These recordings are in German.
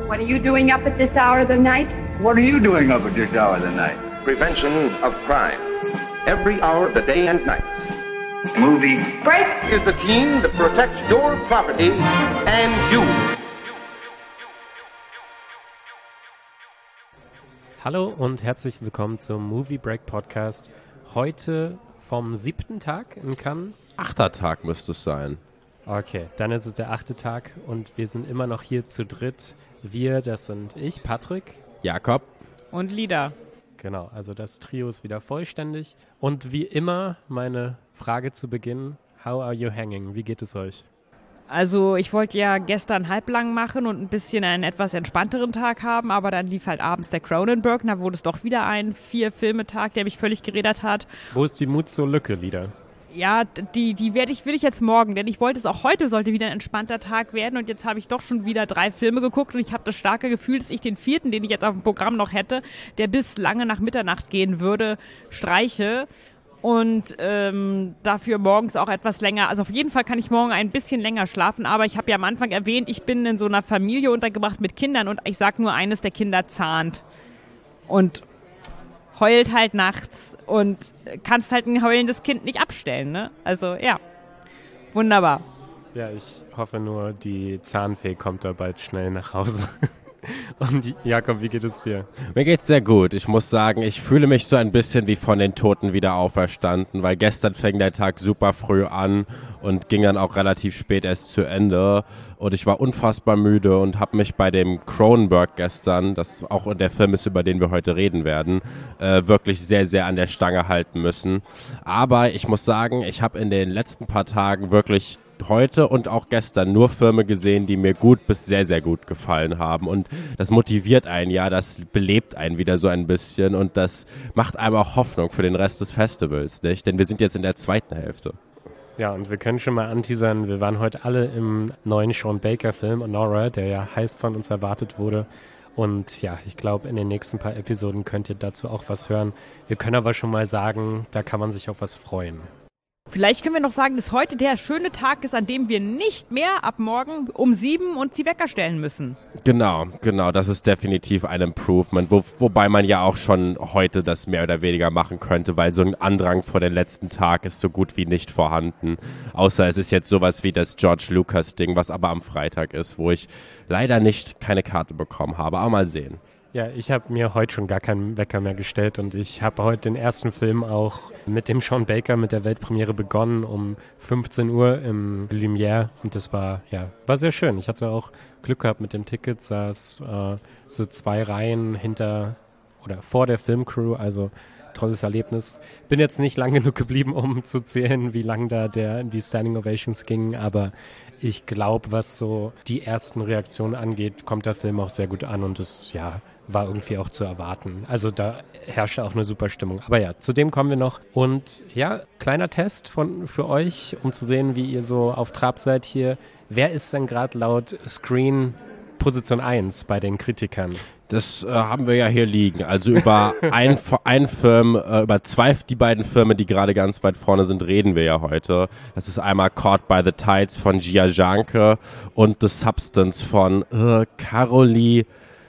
What are you doing up at this hour of the night? What are you doing up at this hour of the night? Prevention of crime. Every hour of the day and night. Movie Break! Is the team that protects your property and you. Hallo und herzlich willkommen zum Movie Break Podcast. Heute vom 7. Tag in Cannes. 8. Tag müsste es sein. Okay, dann ist es der 8. Tag und wir sind immer noch hier zu dritt. Wir, das sind ich, Patrick. Jakob. Und Lida. Genau, also das Trio ist wieder vollständig. Und wie immer meine Frage zu Beginn, how are you hanging? Wie geht es euch? Also ich wollte ja gestern halblang machen und ein bisschen einen etwas entspannteren Tag haben, aber dann lief halt abends der Cronenberg, da wurde es doch wieder ein 4-Filme-Tag, der mich völlig gerädert hat. Wo ist die Mut zur Lücke, Lida? Ja, will ich jetzt morgen, denn ich wollte es auch heute, sollte wieder ein entspannter Tag werden und jetzt habe ich doch schon wieder 3 Filme geguckt und ich habe das starke Gefühl, dass ich den 4., den ich jetzt auf dem Programm noch hätte, der bis lange nach Mitternacht gehen würde, streiche und dafür morgens auch etwas länger, also auf jeden Fall kann ich morgen ein bisschen länger schlafen, aber ich habe ja am Anfang erwähnt, ich bin in so einer Familie untergebracht mit Kindern und ich sage nur eines, der Kinder zahnt und heult halt nachts und kannst halt ein heulendes Kind nicht abstellen, ne? Also, ja, wunderbar. Ja, ich hoffe nur, die Zahnfee kommt da bald schnell nach Hause. Und Jakob, wie geht es dir? Mir geht's sehr gut. Ich muss sagen, ich fühle mich so ein bisschen wie von den Toten wieder auferstanden, weil gestern fing der Tag super früh an und ging dann auch relativ spät erst zu Ende. Und ich war unfassbar müde und habe mich bei dem Cronenberg gestern, das auch der Film ist, über den wir heute reden werden, wirklich sehr, sehr an der Stange halten müssen. Aber ich muss sagen, ich habe in den letzten paar Tagen wirklich heute und auch gestern nur Filme gesehen, die mir gut bis sehr, sehr gut gefallen haben. Und das motiviert einen ja, das belebt einen wieder so ein bisschen und das macht einem auch Hoffnung für den Rest des Festivals, nicht? Denn wir sind jetzt in der zweiten Hälfte. Ja, und wir können schon mal anteasern, wir waren heute alle im neuen Sean Baker-Film Honora, der ja heiß von uns erwartet wurde. Und ja, ich glaube, in den nächsten paar Episoden könnt ihr dazu auch was hören. Wir können aber schon mal sagen, da kann man sich auf was freuen. Vielleicht können wir noch sagen, dass heute der schöne Tag ist, an dem wir nicht mehr ab morgen um 7 uns die Wecker stellen müssen. Genau, das ist definitiv ein Improvement, wobei man ja auch schon heute das mehr oder weniger machen könnte, weil so ein Andrang vor den letzten Tag ist so gut wie nicht vorhanden. Außer es ist jetzt sowas wie das George Lucas-Ding, was aber am Freitag ist, wo ich leider keine Karte bekommen habe, aber mal sehen. Ja, ich habe mir heute schon gar keinen Wecker mehr gestellt und ich habe heute den ersten Film auch mit dem Sean Baker, mit der Weltpremiere begonnen um 15 Uhr im Lumière und das war sehr schön. Ich hatte auch Glück gehabt mit dem Ticket, saß so 2 Reihen hinter oder vor der Filmcrew, also tolles Erlebnis. Bin jetzt nicht lang genug geblieben, um zu zählen, wie lang da die Standing Ovations gingen, aber ich glaube, was so die ersten Reaktionen angeht, kommt der Film auch sehr gut an und es war irgendwie auch zu erwarten. Also da herrschte auch eine super Stimmung. Aber ja, zu dem kommen wir noch. Und ja, kleiner Test für euch, um zu sehen, wie ihr so auf Trab seid hier. Wer ist denn gerade laut Screen Position 1 bei den Kritikern? Das haben wir ja hier liegen. Also über einen Film, über die beiden Filme, die gerade ganz weit vorne sind, reden wir ja heute. Das ist einmal Caught by the Tides von Jia Zhangke und The Substance von Caroline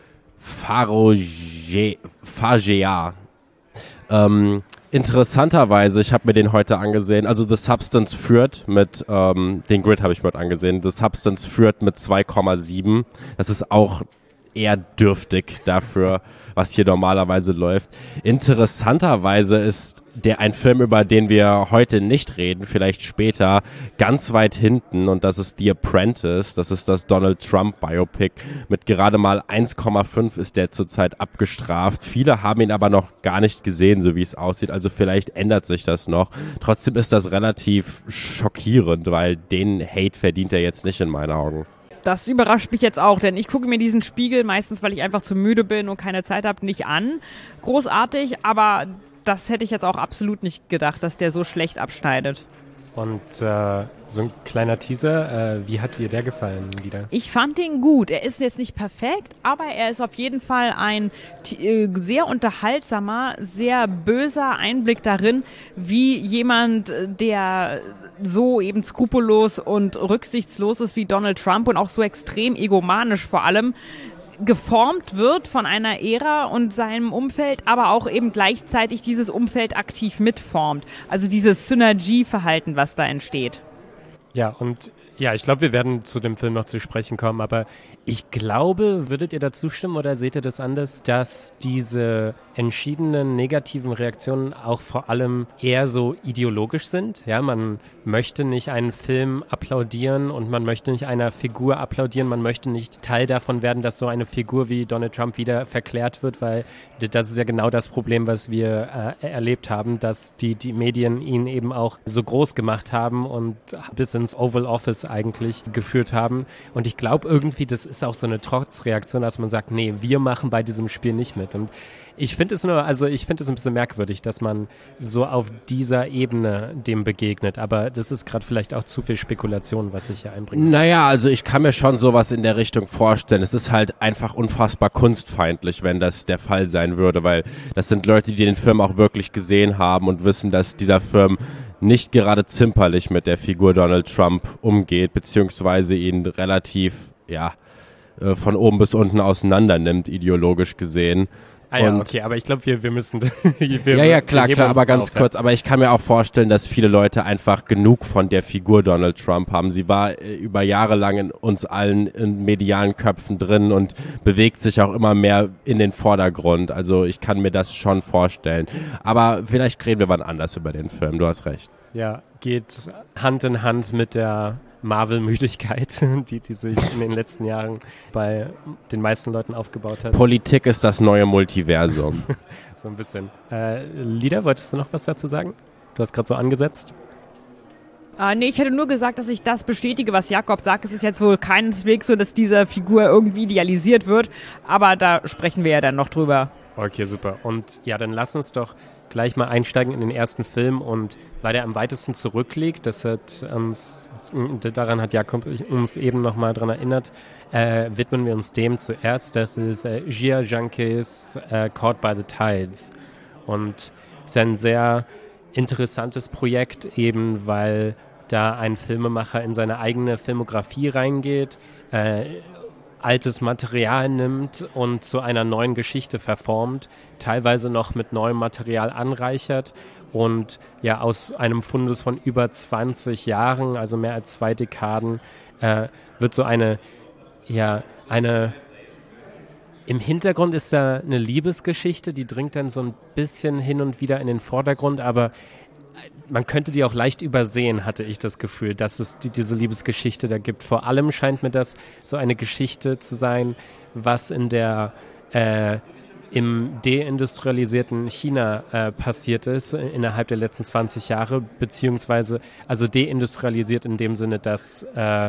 Fargeat. Interessanterweise, ich habe mir den heute angesehen, also The Substance führt mit, den Grid habe ich mir heute angesehen, The Substance führt mit 2,7. Das ist auch eher dürftig dafür, was hier normalerweise läuft. Interessanterweise ist ein Film, über den wir heute nicht reden, vielleicht später, ganz weit hinten und das ist The Apprentice. Das ist das Donald Trump Biopic. Mit gerade mal 1,5 ist der zurzeit abgestraft. Viele haben ihn aber noch gar nicht gesehen, so wie es aussieht. Also vielleicht ändert sich das noch. Trotzdem ist das relativ schockierend, weil den Hate verdient er jetzt nicht in meinen Augen. Das überrascht mich jetzt auch, denn ich gucke mir diesen Spiegel meistens, weil ich einfach zu müde bin und keine Zeit habe, nicht an. Großartig, aber das hätte ich jetzt auch absolut nicht gedacht, dass der so schlecht abschneidet. Und so ein kleiner Teaser, wie hat dir der gefallen wieder? Ich fand ihn gut. Er ist jetzt nicht perfekt, aber er ist auf jeden Fall ein sehr unterhaltsamer, sehr böser Einblick darin, wie jemand, der so eben skrupellos und rücksichtslos ist wie Donald Trump und auch so extrem egomanisch vor allem, geformt wird von einer Ära und seinem Umfeld, aber auch eben gleichzeitig dieses Umfeld aktiv mitformt. Also dieses Synergieverhalten, was da entsteht. Ja, und ja, ich glaube, wir werden zu dem Film noch zu sprechen kommen, aber ich glaube, würdet ihr dazu stimmen oder seht ihr das anders, dass diese entschiedenen negativen Reaktionen auch vor allem eher so ideologisch sind? Ja, man möchte nicht einen Film applaudieren und man möchte nicht einer Figur applaudieren, man möchte nicht Teil davon werden, dass so eine Figur wie Donald Trump wieder verklärt wird, weil das ist ja genau das Problem, was wir erlebt haben, dass die Medien ihn eben auch so groß gemacht haben und bis ins Oval Office eigentlich geführt haben. Und ich glaube irgendwie, das ist auch so eine Trotzreaktion, dass man sagt, nee, wir machen bei diesem Spiel nicht mit. Und ich finde es ein bisschen merkwürdig, dass man so auf dieser Ebene dem begegnet. Aber das ist gerade vielleicht auch zu viel Spekulation, was ich hier einbringe. Naja, also ich kann mir schon sowas in der Richtung vorstellen. Es ist halt einfach unfassbar kunstfeindlich, wenn das der Fall sein würde, weil das sind Leute, die den Film auch wirklich gesehen haben und wissen, dass dieser Film nicht gerade zimperlich mit der Figur Donald Trump umgeht, beziehungsweise ihn relativ, von oben bis unten auseinander nimmt, ideologisch gesehen. Ah ja, okay, aber ich glaube, wir müssen... klar, aber ganz kurz. Aber ich kann mir auch vorstellen, dass viele Leute einfach genug von der Figur Donald Trump haben. Sie war über Jahre lang in uns allen in medialen Köpfen drin und bewegt sich auch immer mehr in den Vordergrund. Also ich kann mir das schon vorstellen. Aber vielleicht reden wir wann anders über den Film, du hast recht. Ja, geht Hand in Hand mit der Marvel-Müdigkeit, die sich in den letzten Jahren bei den meisten Leuten aufgebaut hat. Politik ist das neue Multiversum. So ein bisschen. Lida, wolltest du noch was dazu sagen? Du hast gerade so angesetzt. Nee, ich hätte nur gesagt, dass ich das bestätige, was Jakob sagt. Es ist jetzt wohl keineswegs so, dass diese Figur irgendwie idealisiert wird, aber da sprechen wir ja dann noch drüber. Okay, super. Und ja, dann lass uns doch gleich mal einsteigen in den ersten Film und weil der am weitesten zurückliegt, daran hat Jakob uns eben nochmal dran erinnert, widmen wir uns dem zuerst. Das ist Jia Zhangkes Caught by the Tides und es ist ein sehr interessantes Projekt eben, weil da ein Filmemacher in seine eigene Filmografie reingeht, altes Material nimmt und zu einer neuen Geschichte verformt, teilweise noch mit neuem Material anreichert und ja aus einem Fundus von über 20 Jahren, also mehr als 2 Dekaden, wird so eine im Hintergrund ist da eine Liebesgeschichte, die dringt dann so ein bisschen hin und wieder in den Vordergrund, aber man könnte die auch leicht übersehen, hatte ich das Gefühl, dass es diese Liebesgeschichte da gibt. Vor allem scheint mir das so eine Geschichte zu sein, was in der im deindustrialisierten China passiert ist innerhalb der letzten 20 Jahre, beziehungsweise also deindustrialisiert in dem Sinne, dass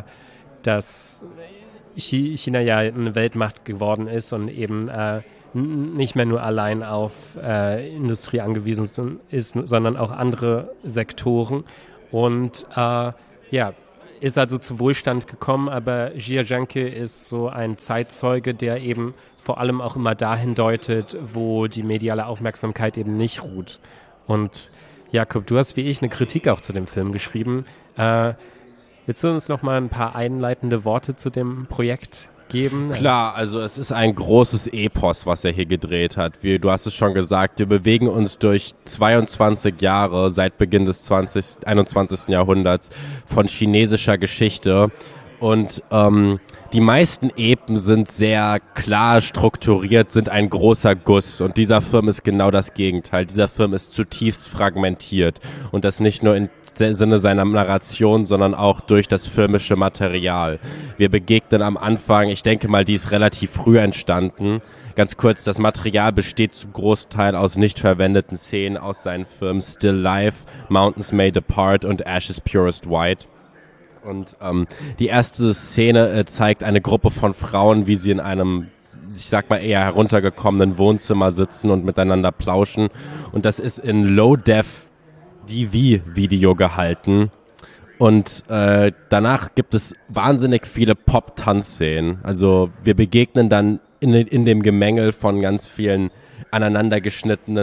China ja eine Weltmacht geworden ist und eben nicht mehr nur allein auf Industrie angewiesen ist, sondern auch andere Sektoren. Und ist also zu Wohlstand gekommen, aber Jia Zhangke ist so ein Zeitzeuge, der eben vor allem auch immer dahin deutet, wo die mediale Aufmerksamkeit eben nicht ruht. Und Jakob, du hast wie ich eine Kritik auch zu dem Film geschrieben. Willst du uns noch mal ein paar einleitende Worte zu dem Projekt geben? Klar, also es ist ein großes Epos, was er hier gedreht hat. Du hast es schon gesagt, wir bewegen uns durch 22 Jahre seit Beginn des 21. Jahrhunderts von chinesischer Geschichte und die meisten Epen sind sehr klar strukturiert, sind ein großer Guss und dieser Film ist genau das Gegenteil. Dieser Film ist zutiefst fragmentiert und das nicht nur im Sinne seiner Narration, sondern auch durch das filmische Material. Wir begegnen am Anfang, ich denke mal, die ist relativ früh entstanden. Ganz kurz, das Material besteht zum Großteil aus nicht verwendeten Szenen aus seinen Filmen Still Life, Mountains May Depart und Ashes Purest White. Und die erste Szene zeigt eine Gruppe von Frauen, wie sie in einem, ich sag mal, eher heruntergekommenen Wohnzimmer sitzen und miteinander plauschen. Und das ist in Low-Def-DV-Video gehalten. Und danach gibt es wahnsinnig viele Pop-Tanzszenen. Also wir begegnen dann in dem Gemengel von ganz vielen aneinandergeschnittenen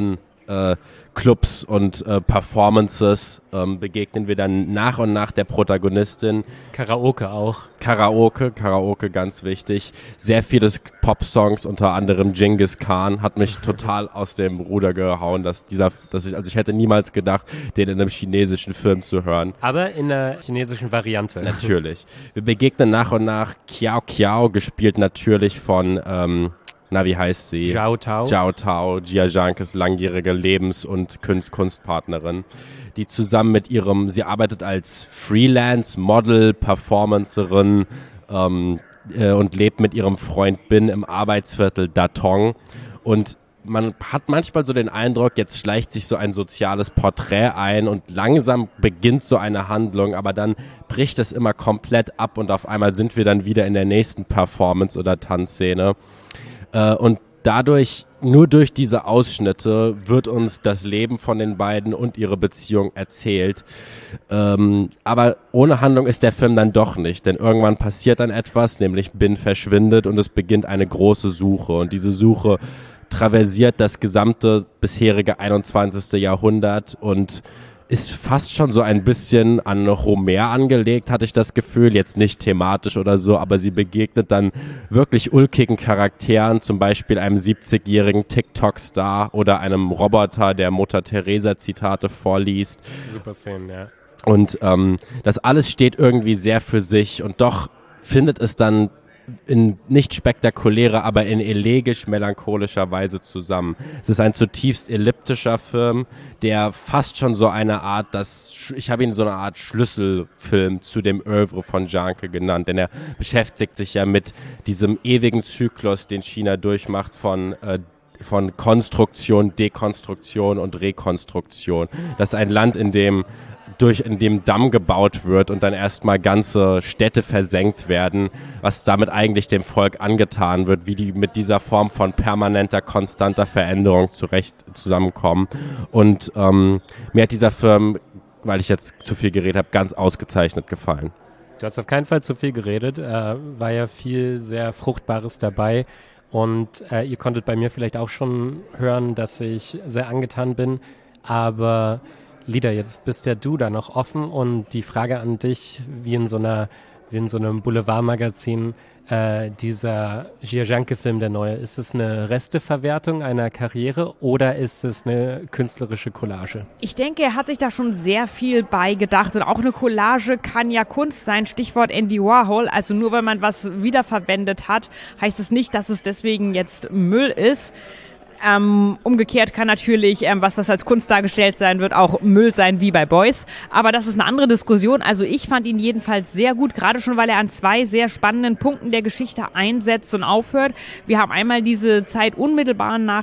Clubs und Performances begegnen wir dann nach und nach der Protagonistin. Karaoke auch. Karaoke, ganz wichtig. Sehr viele Pop-Songs, unter anderem Genghis Khan, hat mich total aus dem Ruder gehauen, ich hätte niemals gedacht, den in einem chinesischen Film zu hören. Aber in der chinesischen Variante. Natürlich. Wir begegnen nach und nach Kiao Kiao, gespielt natürlich von wie heißt sie? Zhao Tao. Zhao Tao, Jia Zhangkes langjährige Lebens- und Kunstpartnerin, die zusammen mit sie arbeitet als Freelance-Model, Performancerin und lebt mit ihrem Freund Bin im Arbeitsviertel Datong. Und man hat manchmal so den Eindruck, jetzt schleicht sich so ein soziales Porträt ein und langsam beginnt so eine Handlung, aber dann bricht es immer komplett ab und auf einmal sind wir dann wieder in der nächsten Performance- oder Tanzszene. Und nur durch diese Ausschnitte wird uns das Leben von den beiden und ihre Beziehung erzählt. Aber ohne Handlung ist der Film dann doch nicht, denn irgendwann passiert dann etwas, nämlich Bin verschwindet und es beginnt eine große Suche. Und diese Suche traversiert das gesamte bisherige 21. Jahrhundert und ist fast schon so ein bisschen an Homer angelegt, hatte ich das Gefühl. Jetzt nicht thematisch oder so, aber sie begegnet dann wirklich ulkigen Charakteren, zum Beispiel einem 70-jährigen TikTok-Star oder einem Roboter, der Mutter Teresa-Zitate vorliest. Super Szenen, ja. Und das alles steht irgendwie sehr für sich und doch findet es dann in nicht spektakulärer, aber in elegisch-melancholischer Weise zusammen. Es ist ein zutiefst elliptischer Film, der fast schon so eine Art, ich habe ihn so eine Art Schlüsselfilm zu dem Oeuvre von Janke genannt, denn er beschäftigt sich ja mit diesem ewigen Zyklus, den China durchmacht von Konstruktion, Dekonstruktion und Rekonstruktion. Das ist ein Land, in dem Damm gebaut wird und dann erstmal ganze Städte versenkt werden, was damit eigentlich dem Volk angetan wird, wie die mit dieser Form von permanenter, konstanter Veränderung zusammenkommen. Und mir hat dieser Film, weil ich jetzt zu viel geredet habe, ganz ausgezeichnet gefallen. Du hast auf keinen Fall zu viel geredet, war ja viel sehr Fruchtbares dabei. Und ihr konntet bei mir vielleicht auch schon hören, dass ich sehr angetan bin, aber Lida, jetzt bist ja du da noch offen und die Frage an dich, wie in so einem Boulevardmagazin, dieser Jia Zhangke-Film, der neue, ist es eine Resteverwertung einer Karriere oder ist es eine künstlerische Collage? Ich denke, er hat sich da schon sehr viel beigedacht und auch eine Collage kann ja Kunst sein, Stichwort Andy Warhol, also nur weil man was wiederverwendet hat, heißt es nicht, dass es deswegen jetzt Müll ist. Umgekehrt kann natürlich, was als Kunst dargestellt sein wird, auch Müll sein wie bei Beuys. Aber das ist eine andere Diskussion. Also ich fand ihn jedenfalls sehr gut, gerade schon, weil er an zwei sehr spannenden Punkten der Geschichte einsetzt und aufhört. Wir haben einmal diese Zeit unmittelbar nach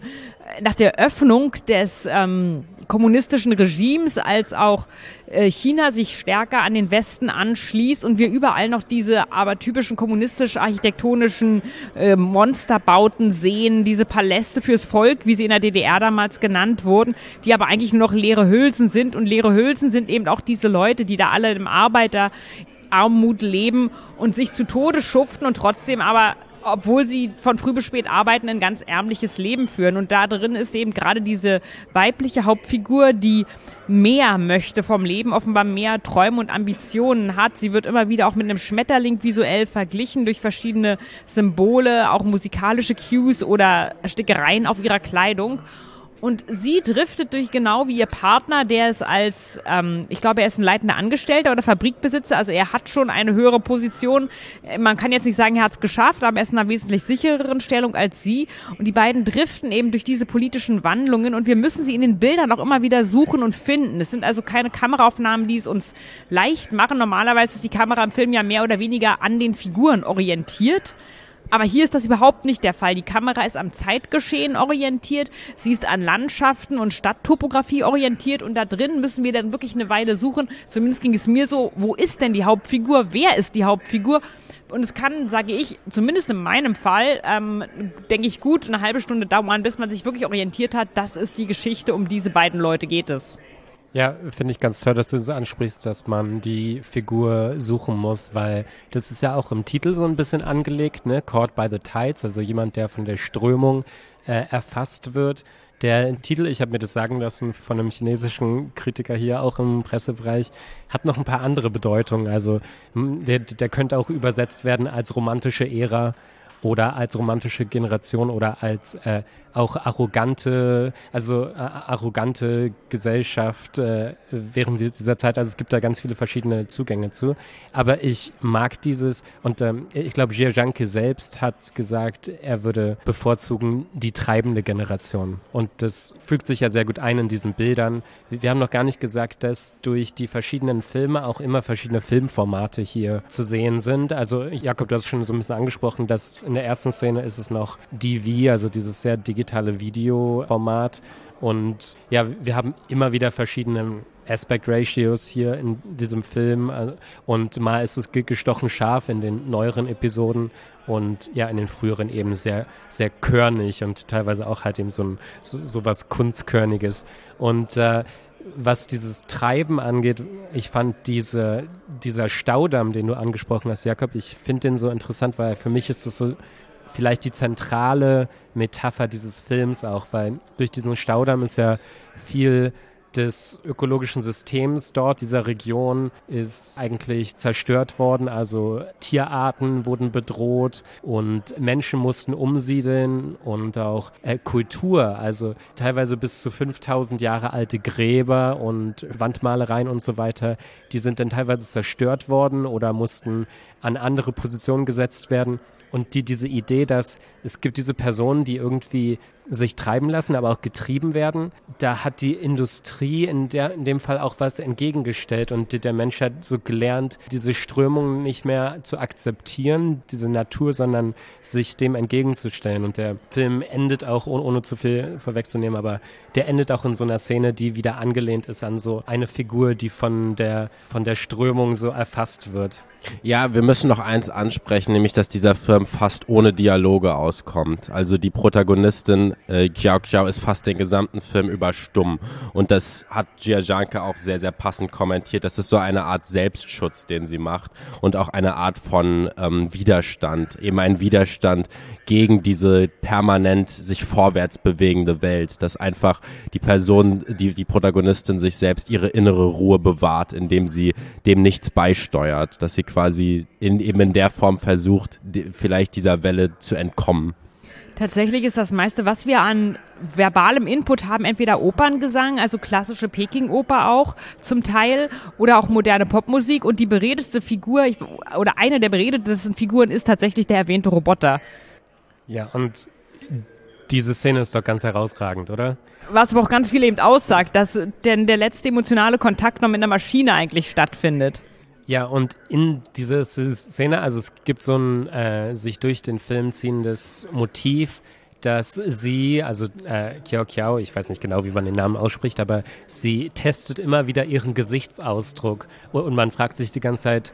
der Öffnung des kommunistischen Regimes, als auch China sich stärker an den Westen anschließt und wir überall noch diese aber typischen kommunistisch-architektonischen Monsterbauten sehen, diese Paläste fürs Volk, wie sie in der DDR damals genannt wurden, die aber eigentlich nur noch leere Hülsen sind. Und leere Hülsen sind eben auch diese Leute, die da alle im Arbeiterarmut leben und sich zu Tode schuften und trotzdem aber, obwohl sie von früh bis spät arbeiten, ein ganz ärmliches Leben führen. Und da drin ist eben gerade diese weibliche Hauptfigur, die mehr möchte vom Leben, offenbar mehr Träume und Ambitionen hat. Sie wird immer wieder auch mit einem Schmetterling visuell verglichen durch verschiedene Symbole, auch musikalische Cues oder Stickereien auf ihrer Kleidung. Und sie driftet durch, genau wie ihr Partner, der ist ich glaube, er ist ein leitender Angestellter oder Fabrikbesitzer, also er hat schon eine höhere Position. Man kann jetzt nicht sagen, er hat es geschafft, aber er ist in einer wesentlich sichereren Stellung als sie. Und die beiden driften eben durch diese politischen Wandlungen und wir müssen sie in den Bildern auch immer wieder suchen und finden. Es sind also keine Kameraaufnahmen, die es uns leicht machen. Normalerweise ist die Kamera im Film ja mehr oder weniger an den Figuren orientiert. Aber hier ist das überhaupt nicht der Fall. Die Kamera ist am Zeitgeschehen orientiert, sie ist an Landschaften und Stadttopographie orientiert und da drin müssen wir dann wirklich eine Weile suchen. Zumindest ging es mir so, wo ist denn die Hauptfigur? Wer ist die Hauptfigur? Und es kann, sage ich, zumindest in meinem Fall, denke ich, gut eine halbe Stunde dauern, bis man sich wirklich orientiert hat. Das ist die Geschichte, um diese beiden Leute geht es. Ja, finde ich ganz toll, dass du das ansprichst, dass man die Figur suchen muss, weil das ist ja auch im Titel so ein bisschen angelegt, ne? Caught by the Tides, also jemand, der von der Strömung erfasst wird. Der Titel, ich habe mir das sagen lassen von einem chinesischen Kritiker hier, auch im Pressebereich, hat noch ein paar andere Bedeutungen. Also der könnte auch übersetzt werden als romantische Ära oder als romantische Generation oder als auch arrogante Gesellschaft während dieser Zeit. Also es gibt da ganz viele verschiedene Zugänge zu. Aber ich mag dieses, und ich glaube, Jia Zhangke selbst hat gesagt, er würde bevorzugen die treibende Generation. Und das fügt sich ja sehr gut ein in diesen Bildern. Wir haben noch gar nicht gesagt, dass durch die verschiedenen Filme auch immer verschiedene Filmformate hier zu sehen sind. Also Jakob, du hast schon so ein bisschen angesprochen, dass in der ersten Szene ist es noch DV, also dieses sehr digitale Videoformat. Und ja, wir haben immer wieder verschiedene Aspect Ratios hier in diesem Film. Und mal ist es gestochen scharf in den neueren Episoden und ja, in den früheren eben sehr, sehr körnig und teilweise auch halt eben so was Kunstkörniges. Und was dieses Treiben angeht, ich fand dieser Staudamm, den du angesprochen hast, Jakob, ich finde den so interessant, weil für mich ist das so vielleicht die zentrale Metapher dieses Films auch, weil durch diesen Staudamm ist ja viel des ökologischen Systems dort, dieser Region, ist eigentlich zerstört worden. Also Tierarten wurden bedroht und Menschen mussten umsiedeln und auch Kultur, also teilweise bis zu 5000 Jahre alte Gräber und Wandmalereien und so weiter, die sind dann teilweise zerstört worden oder mussten an andere Positionen gesetzt werden. Und diese Idee, dass es gibt diese Personen, die irgendwie sich treiben lassen, aber auch getrieben werden, da hat die Industrie in dem Fall auch was entgegengestellt und der Mensch hat so gelernt, diese Strömung nicht mehr zu akzeptieren, diese Natur, sondern sich dem entgegenzustellen. Und der Film endet auch, ohne zu viel vorwegzunehmen, aber der endet auch in so einer Szene, die wieder angelehnt ist an so eine Figur, die von der Strömung so erfasst wird. Ja, wir müssen noch eins ansprechen, nämlich, dass dieser Film fast ohne Dialoge auskommt. Also die Protagonistin Xiao Xiao ist fast den gesamten Film über stumm. Und das hat Jia Zhangke auch sehr, sehr passend kommentiert. Das ist so eine Art Selbstschutz, den sie macht und auch eine Art von Widerstand. Eben ein Widerstand gegen diese permanent sich vorwärts bewegende Welt. Dass einfach die Person, die Protagonistin sich selbst ihre innere Ruhe bewahrt, indem sie dem nichts beisteuert. Dass sie quasi in der Form versucht, vielleicht dieser Welle zu entkommen. Tatsächlich ist das meiste, was wir an verbalem Input haben, entweder Operngesang, also klassische Peking-Oper auch zum Teil, oder auch moderne Popmusik. Und die beredteste Figur, oder eine der beredtesten Figuren ist tatsächlich der erwähnte Roboter. Ja, und diese Szene ist doch ganz herausragend, oder? Was aber auch ganz viel eben aussagt, dass denn der letzte emotionale Kontakt noch mit einer Maschine eigentlich stattfindet. Ja, und in dieser Szene, also es gibt so ein sich durch den Film ziehendes Motiv, dass sie, also Xiao Xiao, ich weiß nicht genau, wie man den Namen ausspricht, aber sie testet immer wieder ihren Gesichtsausdruck und man fragt sich die ganze Zeit,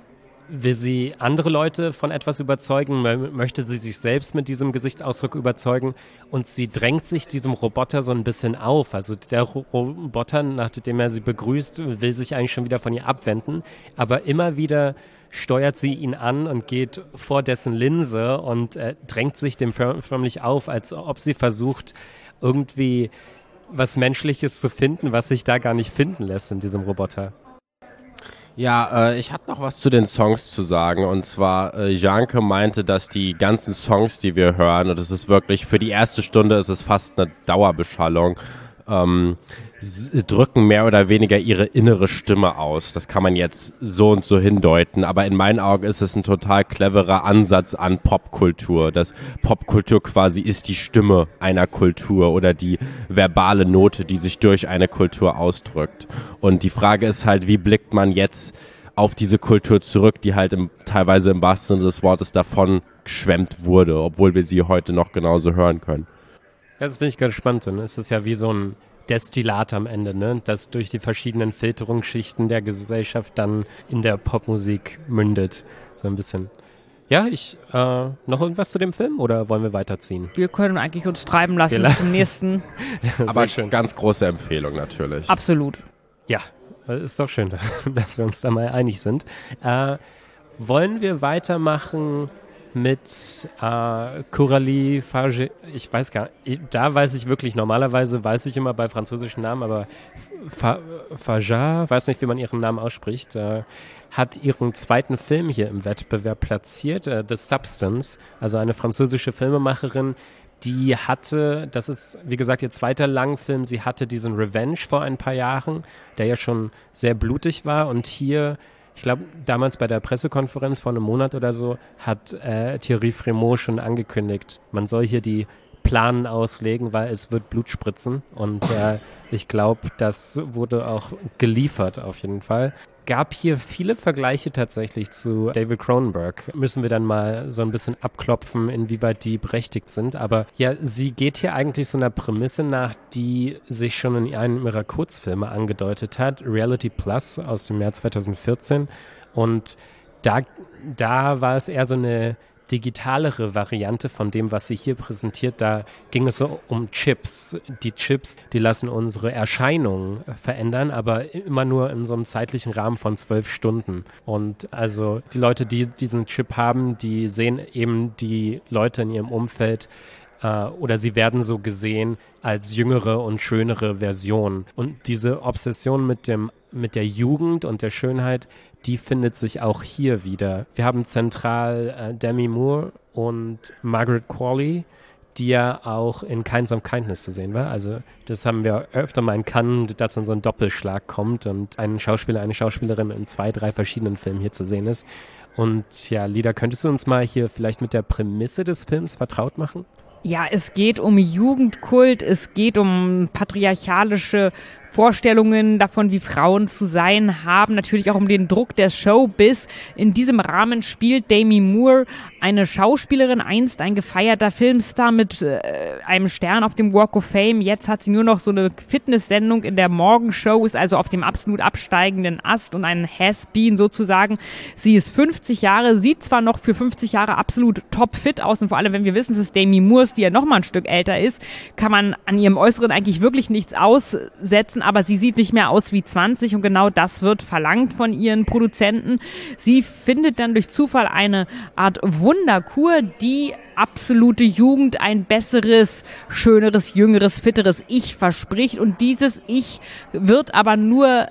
will sie andere Leute von etwas überzeugen? Möchte sie sich selbst mit diesem Gesichtsausdruck überzeugen? Und sie drängt sich diesem Roboter so ein bisschen auf. Also der Roboter, nachdem er sie begrüßt, will sich eigentlich schon wieder von ihr abwenden. Aber immer wieder steuert sie ihn an und geht vor dessen Linse und drängt sich dem förmlich auf, als ob sie versucht, irgendwie was Menschliches zu finden, was sich da gar nicht finden lässt in diesem Roboter. Ja, ich hatte noch was zu den Songs zu sagen, und zwar Zhangke meinte, dass die ganzen Songs, die wir hören, und es ist wirklich, für die erste Stunde ist es fast eine Dauerbeschallung, drücken mehr oder weniger ihre innere Stimme aus. Das kann man jetzt so und so hindeuten, aber in meinen Augen ist es ein total cleverer Ansatz an Popkultur, dass Popkultur quasi ist die Stimme einer Kultur oder die verbale Note, die sich durch eine Kultur ausdrückt. Und die Frage ist halt, wie blickt man jetzt auf diese Kultur zurück, die halt teilweise im wahrsten Sinne des Wortes davon geschwemmt wurde, obwohl wir sie heute noch genauso hören können. Ja, das finde ich ganz spannend. Dann ist es ja wie so ein Destillat am Ende, ne? Das durch die verschiedenen Filterungsschichten der Gesellschaft dann in der Popmusik mündet. So ein bisschen. Ja, noch irgendwas zu dem Film oder wollen wir weiterziehen? Wir können eigentlich uns treiben lassen bis zum nächsten. Aber ganz große Empfehlung natürlich. Absolut. Ja, ist doch schön, dass wir uns da mal einig sind. Wollen wir weitermachen mit Coralie Farge, ich weiß gar nicht, da weiß ich wirklich, normalerweise weiß ich immer bei französischen Namen, aber Farja, weiß nicht, wie man ihren Namen ausspricht, hat ihren zweiten Film hier im Wettbewerb platziert, The Substance, also eine französische Filmemacherin, die hatte, das ist wie gesagt ihr zweiter Langfilm, sie hatte diesen Revenge vor ein paar Jahren, der ja schon sehr blutig war und hier, ich glaube, damals bei der Pressekonferenz vor einem Monat oder so, hat Thierry Frémaux schon angekündigt, man soll hier die Planen auslegen, weil es wird Blut spritzen und ich glaube, das wurde auch geliefert auf jeden Fall. Gab hier viele Vergleiche tatsächlich zu David Cronenberg. Müssen wir dann mal so ein bisschen abklopfen, inwieweit die berechtigt sind. Aber ja, sie geht hier eigentlich so einer Prämisse nach, die sich schon in einem ihrer Kurzfilme angedeutet hat. Reality Plus aus dem Jahr 2014. Und da war es eher so eine digitalere Variante von dem, was sie hier präsentiert. Da ging es so um Chips. Die Chips, die lassen unsere Erscheinung verändern, aber immer nur in so einem zeitlichen Rahmen von 12 Stunden. Und also die Leute, die diesen Chip haben, die sehen eben die Leute in ihrem Umfeld oder sie werden so gesehen als jüngere und schönere Version. Und diese Obsession mit der Jugend und der Schönheit, die findet sich auch hier wieder. Wir haben zentral Demi Moore und Margaret Qualley, die ja auch in Kinds of Kindness zu sehen war. Also das haben wir öfter mal in Cannes, dass dann so ein Doppelschlag kommt und ein Schauspieler, eine Schauspielerin in 2, 3 verschiedenen Filmen hier zu sehen ist. Und ja, Lida, könntest du uns mal hier vielleicht mit der Prämisse des Films vertraut machen? Ja, es geht um Jugendkult, es geht um patriarchalische Vorstellungen davon, wie Frauen zu sein haben, natürlich auch um den Druck des Showbiz. In diesem Rahmen spielt Demi Moore eine Schauspielerin, einst ein gefeierter Filmstar mit einem Stern auf dem Walk of Fame. Jetzt hat sie nur noch so eine Fitnesssendung in der Morgenshow, ist also auf dem absolut absteigenden Ast und ein Has-Been sozusagen. Sie ist 50 Jahre, sieht zwar noch für 50 Jahre absolut topfit aus und vor allem, wenn wir wissen, dass es Demi Moore ist, die ja noch mal ein Stück älter ist, kann man an ihrem Äußeren eigentlich wirklich nichts aussetzen, aber sie sieht nicht mehr aus wie 20 und genau das wird verlangt von ihren Produzenten. Sie findet dann durch Zufall eine Art Wunderkur, die absolute Jugend ein besseres, schöneres, jüngeres, fitteres Ich verspricht und dieses Ich wird aber nur,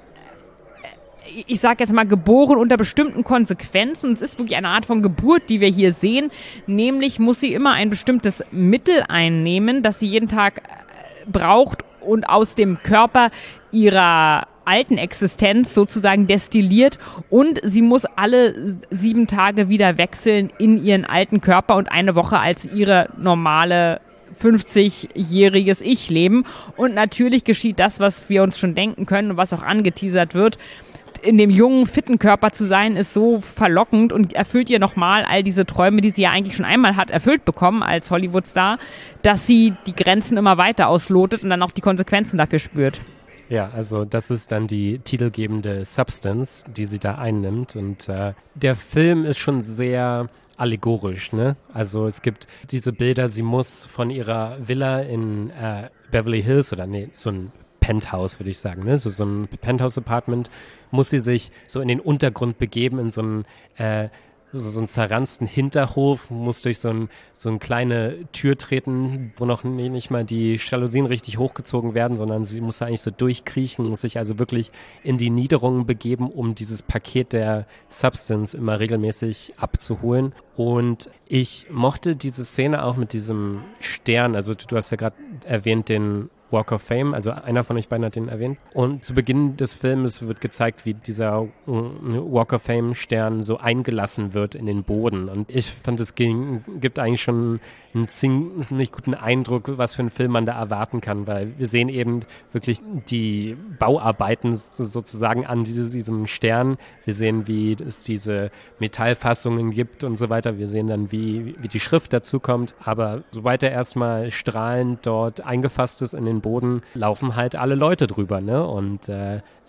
ich sage jetzt mal, geboren unter bestimmten Konsequenzen. Es ist wirklich eine Art von Geburt, die wir hier sehen. Nämlich muss sie immer ein bestimmtes Mittel einnehmen, das sie jeden Tag braucht und aus dem Körper ihrer alten Existenz sozusagen destilliert und sie muss alle 7 Tage wieder wechseln in ihren alten Körper und eine Woche als ihre normale 50-jähriges Ich leben. Und natürlich geschieht das, was wir uns schon denken können und was auch angeteasert wird. In dem jungen, fitten Körper zu sein, ist so verlockend und erfüllt ihr nochmal all diese Träume, die sie ja eigentlich schon einmal hat erfüllt bekommen als Hollywood-Star, dass sie die Grenzen immer weiter auslotet und dann auch die Konsequenzen dafür spürt. Ja, also das ist dann die titelgebende Substance, die sie da einnimmt. Und der Film ist schon sehr allegorisch, ne? Also es gibt diese Bilder, sie muss von ihrer Villa in Beverly Hills oder so ein Penthouse, würde ich sagen, ne? So ein Penthouse-Apartment, muss sie sich so in den Untergrund begeben, in so einen zerransten Hinterhof, muss durch so eine kleine Tür treten, wo noch nicht mal die Jalousien richtig hochgezogen werden, sondern sie muss da eigentlich so durchkriechen, muss sich also wirklich in die Niederungen begeben, um dieses Paket der Substance immer regelmäßig abzuholen. Und ich mochte diese Szene auch mit diesem Stern, also du hast ja gerade erwähnt den Walk of Fame, also einer von euch beiden hat den erwähnt. Und zu Beginn des Films wird gezeigt, wie dieser Walk of Fame Stern so eingelassen wird in den Boden. Und ich fand, es gibt eigentlich schon einen ziemlich guten Eindruck, was für einen Film man da erwarten kann, weil wir sehen eben wirklich die Bauarbeiten sozusagen an diesem Stern. Wir sehen, wie es diese Metallfassungen gibt und so weiter. Wir sehen dann, wie die Schrift dazu kommt. Aber sobald er erstmal strahlend dort eingefasst ist in den Boden, laufen halt alle Leute drüber, ne? Und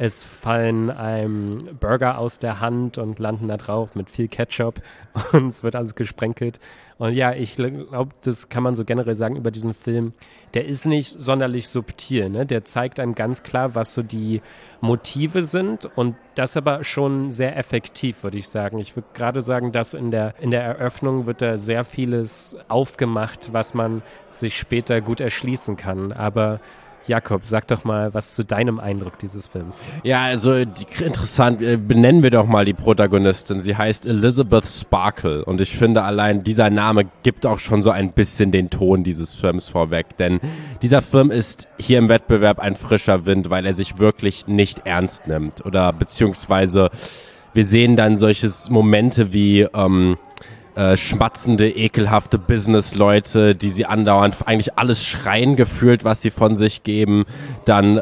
es fallen einem Burger aus der Hand und landen da drauf mit viel Ketchup und es wird alles gesprenkelt. Und ja, ich glaube, das kann man so generell sagen über diesen Film. Der ist nicht sonderlich subtil, ne? Der zeigt einem ganz klar, was so die Motive sind und das aber schon sehr effektiv, würde ich sagen. Ich würde gerade sagen, dass in der Eröffnung wird da sehr vieles aufgemacht, was man sich später gut erschließen kann. Aber Jakob, sag doch mal was zu deinem Eindruck dieses Films. Ja, also interessant, benennen wir doch mal die Protagonistin. Sie heißt Elizabeth Sparkle und ich finde allein dieser Name gibt auch schon so ein bisschen den Ton dieses Films vorweg, denn dieser Film ist hier im Wettbewerb ein frischer Wind, weil er sich wirklich nicht ernst nimmt oder beziehungsweise wir sehen dann solches Momente wie schmatzende, ekelhafte Business-Leute, die sie andauernd eigentlich alles schreien gefühlt, was sie von sich geben. Dann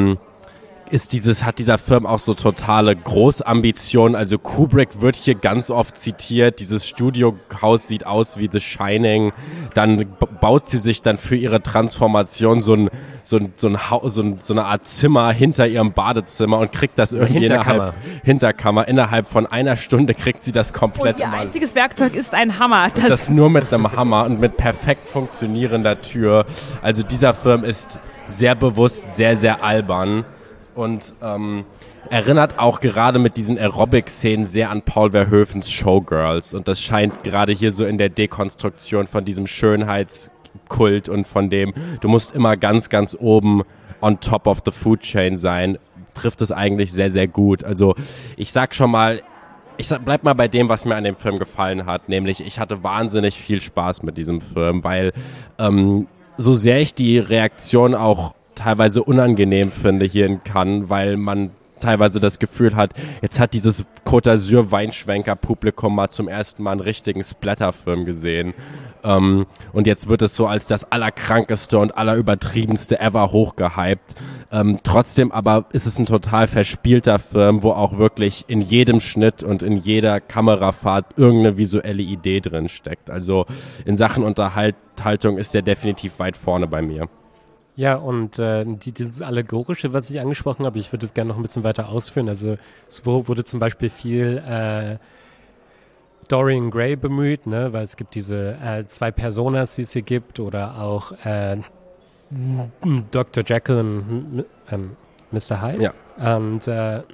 hat dieser Film auch so totale Großambitionen. Also Kubrick wird hier ganz oft zitiert. Dieses Studiohaus sieht aus wie The Shining. Dann baut sie sich dann für ihre Transformation so eine Art Zimmer hinter ihrem Badezimmer und kriegt das irgendwie Hinterkammer. Innerhalb von einer Stunde kriegt sie das komplett. Und ihr einziges Werkzeug ist ein Hammer. Das nur mit einem Hammer und mit perfekt funktionierender Tür. Also dieser Film ist sehr bewusst, sehr, sehr albern. Und erinnert auch gerade mit diesen Aerobic-Szenen sehr an Paul Verhoevens Showgirls. Und das scheint gerade hier so in der Dekonstruktion von diesem Schönheitskult und von dem, du musst immer ganz, ganz oben on top of the food chain sein, trifft es eigentlich sehr, sehr gut. Also ich bleib mal bei dem, was mir an dem Film gefallen hat, nämlich ich hatte wahnsinnig viel Spaß mit diesem Film, weil so sehr ich die Reaktion auch teilweise unangenehm finde hier in Cannes, weil man teilweise das Gefühl hat, jetzt hat dieses Côte d'Azur Weinschwenker-Publikum mal zum ersten Mal einen richtigen Splatterfilm gesehen. Und jetzt wird es so als das allerkrankeste und allerübertriebenste ever hochgehypt. Trotzdem aber ist es ein total verspielter Film, wo auch wirklich in jedem Schnitt und in jeder Kamerafahrt irgendeine visuelle Idee drin steckt. Also in Sachen Unterhaltung ist der definitiv weit vorne bei mir. Ja, und dieses Allegorische, was ich angesprochen habe, ich würde es gerne noch ein bisschen weiter ausführen. Also es wurde zum Beispiel viel Dorian Gray bemüht, ne, weil es gibt diese zwei Personas, die es hier gibt, oder auch Dr. Jekyll und Mr. Hyde. Ja. Und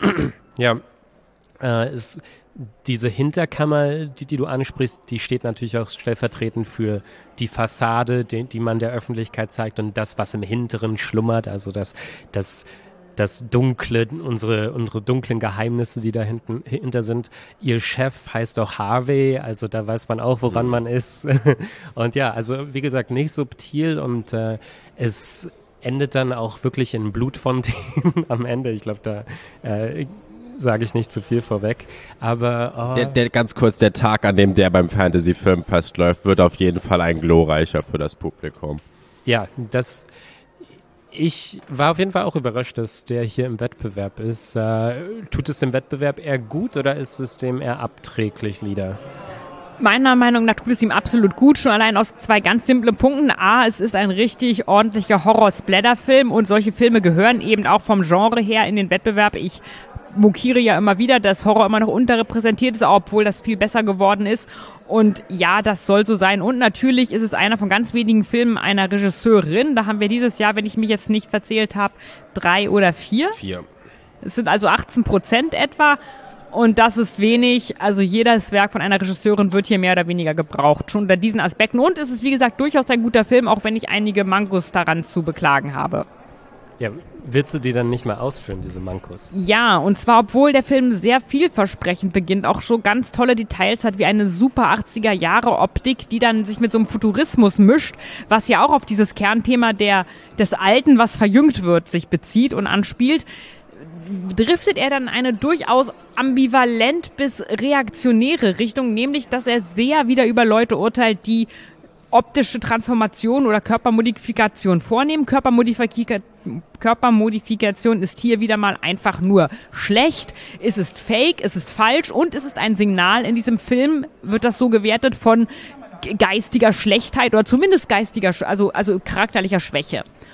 diese Hinterkammer, die du ansprichst, die steht natürlich auch stellvertretend für die Fassade, die man der Öffentlichkeit zeigt und das, was im Hinteren schlummert, also das Dunkle, unsere dunklen Geheimnisse, die da hinter sind. Ihr Chef heißt auch Harvey, also da weiß man auch, woran man ist. Und ja, also wie gesagt, nicht subtil und es endet dann auch wirklich in Blutfontänen am Ende. Ich glaube, da sage ich nicht zu viel vorweg, aber ganz kurz, der Tag, an dem der beim Fantasy-Filmfest läuft, wird auf jeden Fall ein glorreicher für das Publikum. Ja, ich war auf jeden Fall auch überrascht, dass der hier im Wettbewerb ist. Tut es dem Wettbewerb eher gut oder ist es dem eher abträglich, Lida? Meiner Meinung nach tut es ihm absolut gut, schon allein aus zwei ganz simplen Punkten. A, es ist ein richtig ordentlicher Horror-Splatter-Film und solche Filme gehören eben auch vom Genre her in den Wettbewerb. Ich mokiere ja immer wieder, dass Horror immer noch unterrepräsentiert ist, obwohl das viel besser geworden ist. Und ja, das soll so sein. Und natürlich ist es einer von ganz wenigen Filmen einer Regisseurin. Da haben wir dieses Jahr, wenn ich mich jetzt nicht verzählt habe, 3 oder 4. 4. Es sind also 18% etwa. Und das ist wenig. Also jedes Werk von einer Regisseurin wird hier mehr oder weniger gebraucht. Schon unter diesen Aspekten. Und es ist, wie gesagt, durchaus ein guter Film, auch wenn ich einige Mankos daran zu beklagen habe. Ja, willst du die dann nicht mal ausführen, diese Mankos? Ja, und zwar, obwohl der Film sehr vielversprechend beginnt, auch schon ganz tolle Details hat, wie eine super 80er-Jahre-Optik, die dann sich mit so einem Futurismus mischt, was ja auch auf dieses Kernthema des Alten, was verjüngt wird, sich bezieht und anspielt, driftet er dann in eine durchaus ambivalent bis reaktionäre Richtung, nämlich, dass er sehr wieder über Leute urteilt, die optische Transformation oder Körpermodifikation vornehmen. Körpermodifikation ist hier wieder mal einfach nur schlecht. Es ist fake, es ist falsch und es ist ein Signal. In diesem Film wird das so gewertet von geistiger Schlechtheit oder zumindest geistiger, also charakterlicher Schwäche.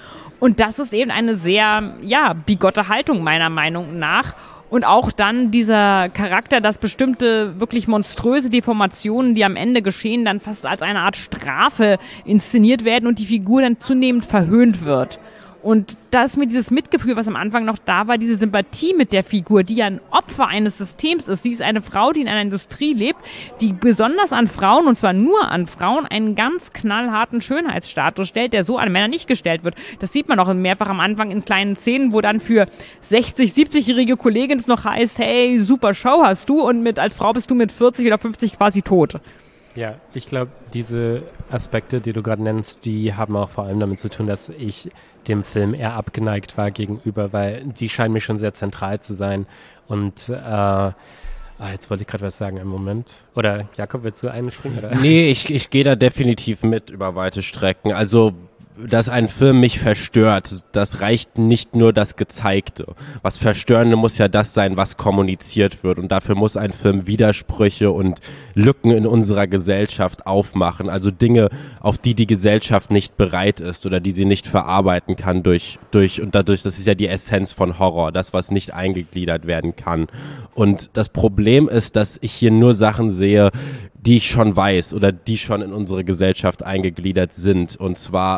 Und das ist eben eine sehr, bigotte Haltung meiner Meinung nach. Und auch dann dieser Charakter, dass bestimmte wirklich monströse Deformationen, die am Ende geschehen, dann fast als eine Art Strafe inszeniert werden und die Figur dann zunehmend verhöhnt wird. Und da ist mir dieses Mitgefühl, was am Anfang noch da war, diese Sympathie mit der Figur, die ja ein Opfer eines Systems ist. Sie ist eine Frau, die in einer Industrie lebt, die besonders an Frauen, und zwar nur an Frauen, einen ganz knallharten Schönheitsstatus stellt, der so an Männer nicht gestellt wird. Das sieht man auch mehrfach am Anfang in kleinen Szenen, wo dann für 60-, 70-jährige Kolleginnen es noch heißt, hey, super Show hast du, und als Frau bist du mit 40 oder 50 quasi tot. Ja, ich glaube, diese Aspekte, die du gerade nennst, die haben auch vor allem damit zu tun, dass ich dem Film eher abgeneigt war gegenüber, weil die scheinen mir schon sehr zentral zu sein. Und jetzt wollte ich gerade was sagen, einen Moment. Oder Jakob, willst du einspringen? Oder? Nee, ich gehe da definitiv mit über weite Strecken. Also, dass ein Film mich verstört, das reicht nicht nur das Gezeigte. Was Verstörende muss ja das sein, was kommuniziert wird. Und dafür muss ein Film Widersprüche und Lücken in unserer Gesellschaft aufmachen. Also Dinge, auf die die Gesellschaft nicht bereit ist oder die sie nicht verarbeiten kann und dadurch, das ist ja die Essenz von Horror, das, was nicht eingegliedert werden kann. Und das Problem ist, dass ich hier nur Sachen sehe, die ich schon weiß oder die schon in unsere Gesellschaft eingegliedert sind. Und zwar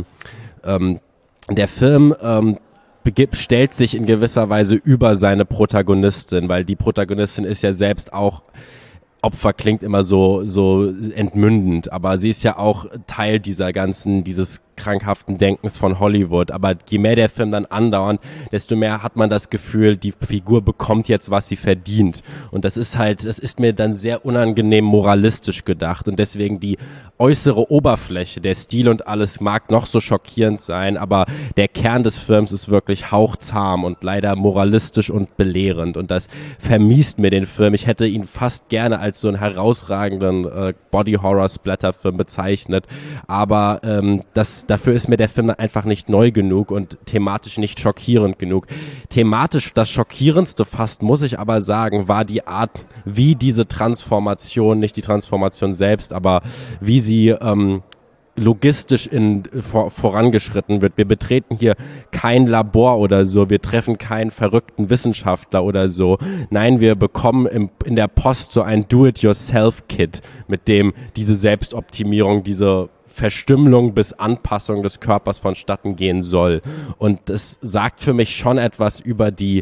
der Film stellt sich in gewisser Weise über seine Protagonistin, weil die Protagonistin ist ja selbst auch Opfer, klingt immer so entmündend, aber sie ist ja auch Teil dieses krankhaften Denkens von Hollywood. Aber je mehr der Film dann andauert, desto mehr hat man das Gefühl, die Figur bekommt jetzt, was sie verdient. Und das ist mir dann sehr unangenehm moralistisch gedacht. Und deswegen die äußere Oberfläche, der Stil und alles mag noch so schockierend sein, aber der Kern des Films ist wirklich hauchzahm und leider moralistisch und belehrend. Und das vermiest mir den Film. Ich hätte ihn fast gerne als so einen herausragenden Body-Horror-Splatter-Film bezeichnet. Aber dafür ist mir der Film einfach nicht neu genug und thematisch nicht schockierend genug. Thematisch das Schockierendste fast, muss ich aber sagen, war die Art, wie diese Transformation, nicht die Transformation selbst, aber wie sie logistisch vorangeschritten wird. Wir betreten hier kein Labor oder so, wir treffen keinen verrückten Wissenschaftler oder so. Nein, wir bekommen in der Post so ein Do-it-yourself-Kit, mit dem diese Selbstoptimierung, diese Verstümmelung bis Anpassung des Körpers vonstatten gehen soll. Und das sagt für mich schon etwas über wie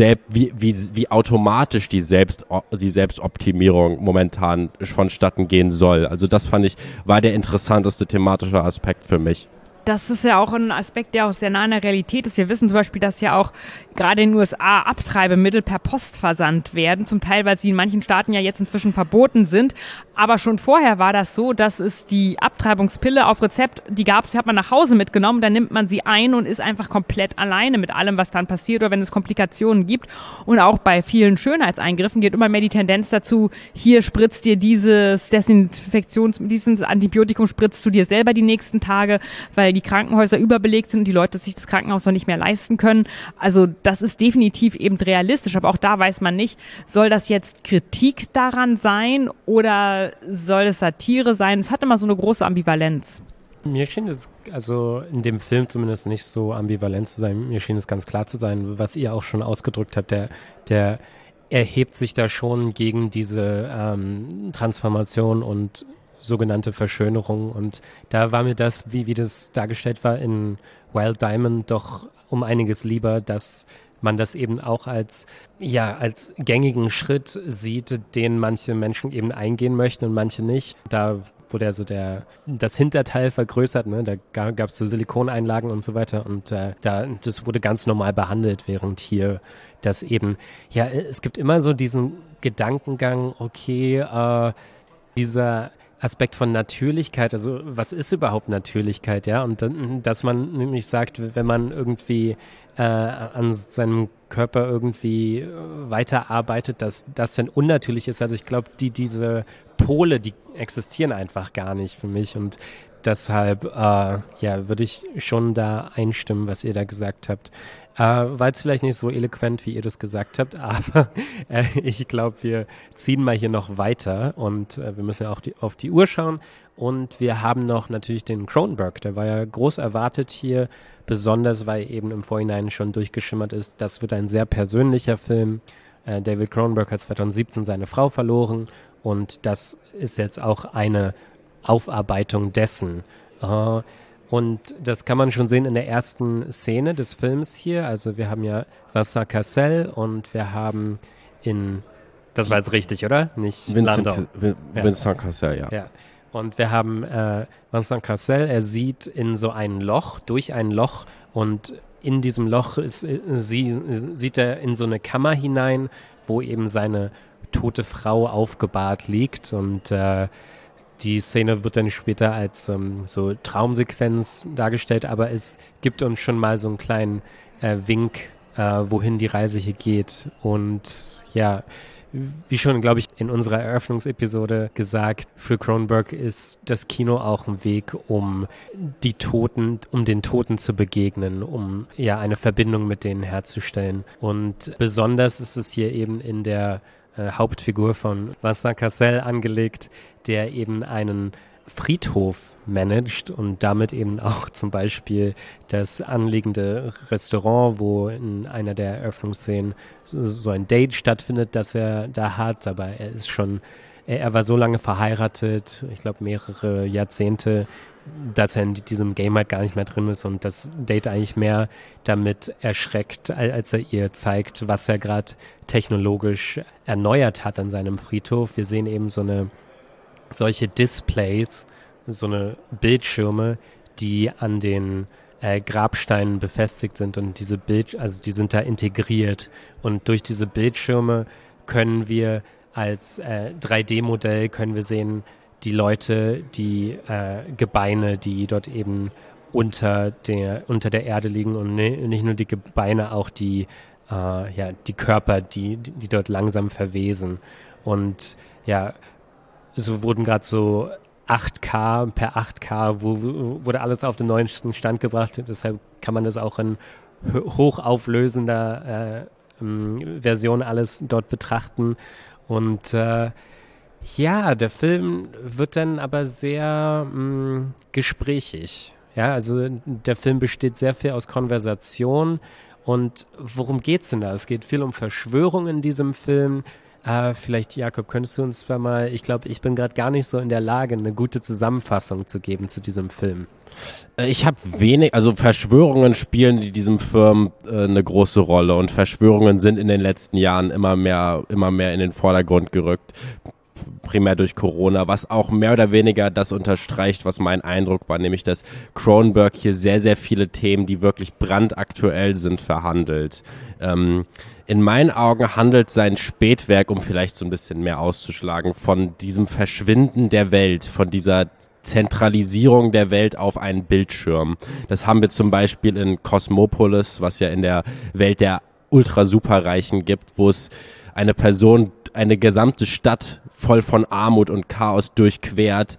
automatisch die Selbstoptimierung momentan vonstatten gehen soll. Also das fand ich, war der interessanteste thematische Aspekt für mich. Das ist ja auch ein Aspekt, der auch sehr nah an der Realität ist. Wir wissen zum Beispiel, dass ja auch gerade in den USA Abtreibemittel per Post versandt werden, zum Teil, weil sie in manchen Staaten ja jetzt inzwischen verboten sind. Aber schon vorher war das so, dass es die Abtreibungspille auf Rezept, die hat man nach Hause mitgenommen, dann nimmt man sie ein und ist einfach komplett alleine mit allem, was dann passiert oder wenn es Komplikationen gibt. Und auch bei vielen Schönheitseingriffen geht immer mehr die Tendenz dazu, hier spritzt dir dieses Antibiotikum spritzt du dir selber die nächsten Tage, weil die Krankenhäuser überbelegt sind und die Leute sich das Krankenhaus noch nicht mehr leisten können. Also das ist definitiv eben realistisch, aber auch da weiß man nicht, soll das jetzt Kritik daran sein oder soll es Satire sein? Es hat immer so eine große Ambivalenz. Mir schien es, also in dem Film zumindest nicht so ambivalent zu sein. Mir schien es ganz klar zu sein, was ihr auch schon ausgedrückt habt, der erhebt sich da schon gegen diese Transformation und sogenannte Verschönerung. Und da war mir das, wie das dargestellt war in Wild Diamond, doch um einiges lieber, dass man das eben auch als gängigen Schritt sieht, den manche Menschen eben eingehen möchten und manche nicht. Da wurde also das Hinterteil vergrößert, ne? Da gab es so Silikoneinlagen und so weiter und das wurde ganz normal behandelt, während hier das eben, es gibt immer so diesen Gedankengang, okay, dieser Aspekt von Natürlichkeit, also was ist überhaupt Natürlichkeit, ja, und dann, dass man nämlich sagt, wenn man irgendwie an seinem Körper irgendwie weiterarbeitet, dass das dann unnatürlich ist. Also ich glaube, diese Pole, die existieren einfach gar nicht für mich und deshalb würde ich schon da einstimmen, was ihr da gesagt habt. War jetzt vielleicht nicht so eloquent, wie ihr das gesagt habt, aber ich glaube, wir ziehen mal hier noch weiter und wir müssen ja auch auf die Uhr schauen. Und wir haben noch natürlich den Cronenberg, der war ja groß erwartet hier, besonders weil eben im Vorhinein schon durchgeschimmert ist, das wird ein sehr persönlicher Film. David Cronenberg hat 2017 seine Frau verloren und das ist jetzt auch eine Aufarbeitung dessen. Und das kann man schon sehen in der ersten Szene des Films hier. Also wir haben ja Vincent Cassel und wir haben das war jetzt richtig, oder? Nicht Landau. Vincent Cassel, ja. Und wir haben Vincent Cassel, er sieht in so ein Loch, durch ein Loch und in diesem Loch sieht er in so eine Kammer hinein, wo eben seine tote Frau aufgebahrt liegt und die Szene wird dann später als so Traumsequenz dargestellt, aber es gibt uns schon mal so einen kleinen Wink, wohin die Reise hier geht. Und ja, wie schon, glaube ich, in unserer Eröffnungsepisode gesagt, für Cronenberg ist das Kino auch ein Weg, um den Toten zu begegnen, um ja eine Verbindung mit denen herzustellen. Und besonders ist es hier eben in der Hauptfigur von Vincent Cassel angelegt, der eben einen Friedhof managt und damit eben auch zum Beispiel das anliegende Restaurant, wo in einer der Eröffnungsszenen so ein Date stattfindet, das er da hat, aber er war so lange verheiratet, ich glaube mehrere Jahrzehnte, dass er in diesem Game halt gar nicht mehr drin ist und das Date eigentlich mehr damit erschreckt, als er ihr zeigt, was er gerade technologisch erneuert hat an seinem Friedhof. Wir sehen eben solche Displays, so eine Bildschirme, die an den Grabsteinen befestigt sind und die sind da integriert und durch diese Bildschirme können wir als 3D-Modell sehen, die Leute, die Gebeine, die dort eben unter der Erde liegen und nicht nur die Gebeine, auch die Körper, die dort langsam verwesen. Und ja, so wurden gerade so 8K, per 8K wurde alles auf den neuesten Stand gebracht. Deshalb kann man das auch in hochauflösender Version alles dort betrachten. Und der Film wird dann aber sehr gesprächig. Ja, also der Film besteht sehr viel aus Konversation. Und worum geht's denn da? Es geht viel um Verschwörung in diesem Film. Vielleicht, Jakob, könntest du uns ich glaube, ich bin gerade gar nicht so in der Lage, eine gute Zusammenfassung zu geben zu diesem Film. Ich habe Verschwörungen spielen in diesem Film eine große Rolle und Verschwörungen sind in den letzten Jahren immer mehr in den Vordergrund gerückt, primär durch Corona, was auch mehr oder weniger das unterstreicht, was mein Eindruck war, nämlich dass Cronenberg hier sehr, sehr viele Themen, die wirklich brandaktuell sind, verhandelt. In meinen Augen handelt sein Spätwerk, um vielleicht so ein bisschen mehr auszuschlagen, von diesem Verschwinden der Welt, von dieser Zentralisierung der Welt auf einen Bildschirm. Das haben wir zum Beispiel in Cosmopolis, was ja in der Welt der Ultra-Superreichen gibt, wo es eine Person, eine gesamte Stadt voll von Armut und Chaos durchquert,